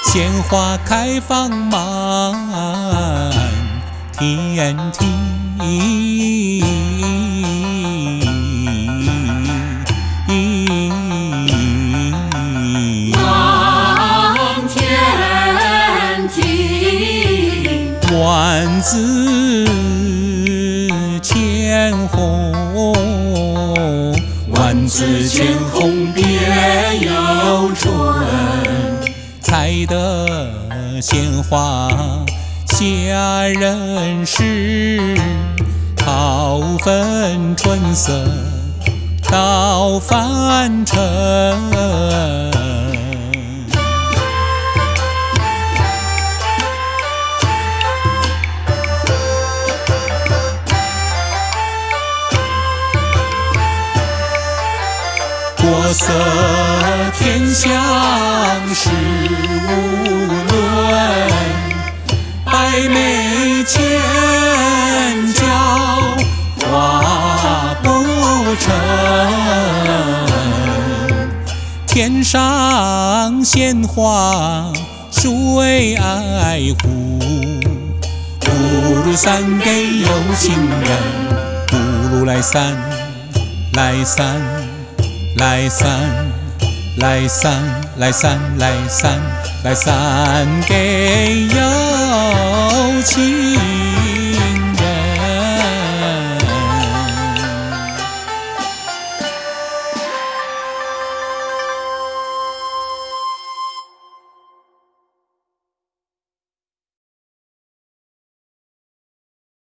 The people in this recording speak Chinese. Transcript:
鲜花开放满天地。万紫千红，万紫千红别有春。采得鲜花下人世，好分春色到凡尘。国色天香是无论，百媚千娇花不成。天上鲜花谁爱护？不如散给有情人，不如来散，来散。来散，来散，来散，来散，来散给有情